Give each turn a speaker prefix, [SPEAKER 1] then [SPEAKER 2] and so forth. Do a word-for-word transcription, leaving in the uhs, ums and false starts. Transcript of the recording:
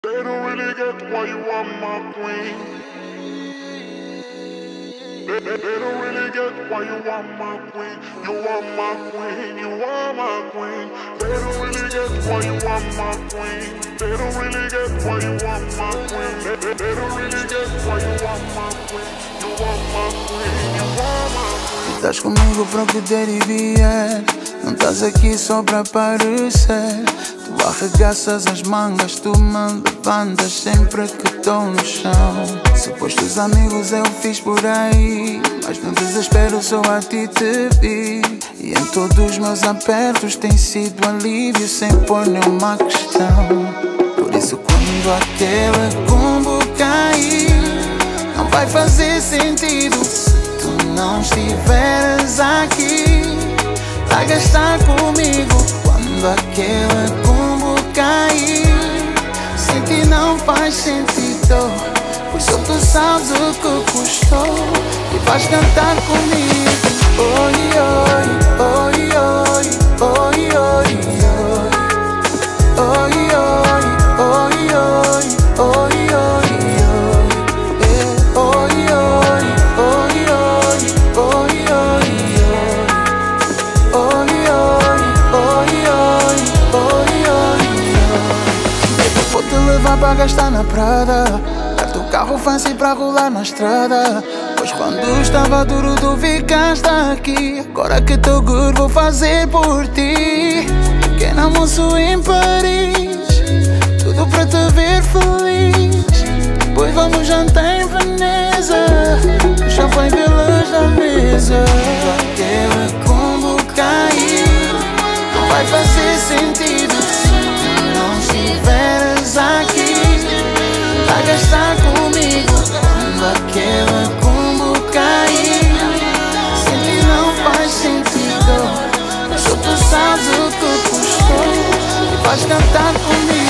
[SPEAKER 1] They don't really get why you are my queen. They, they, they don't really get why you are my queen. You are my queen, you are my queen. They don't really get why you are my queen. They don't really get why you are my queen. They, they, they don't really get why you are my queen. You are my queen, you are my queen.
[SPEAKER 2] Estás comigo para o que der e vier. Não estás aqui só para aparecer. Tu arregaças as mangas, tu me levantas sempre que estou no chão. Supostos amigos eu fiz por aí, mas no desespero só a ti te vi. E em todos os meus apertos tem sido alívio sem pôr nenhuma questão. Por isso quando aquele combo cair, não vai fazer sentido se tu não estiveres aqui a gastar comigo. Quando aquele combo cair, sem ti não faz sentido, pois só tu sabes o que custou e vais cantar comigo. Oi, oi, oi, oi, oi, oi, oi. Oi, oi, oi, oi, oi, oi, oi. Eh, oi, oi, oi, oi, oi, oi, oi. Oi, oi, oi, oi, oi, oi, oi. Baby, vou te levar pra gastar na Prada, dar-te o carro fancy pra rolar na estrada. Pois quando estava duro tu ficaste aqui. Agora que tô good vou fazer por ti. Pequeno almoço em Paris, tudo pra te ver feliz. Depois vamos jantar em Veneza, o champanhe pelas na mesa. Aquele combo cair, não vai fazer sentido se tu não estiveres aqui a gastar comigo. Quando aquele combo cair, sem ti não faz sentido, mas só tu sabes o que custou e vais cantar comigo.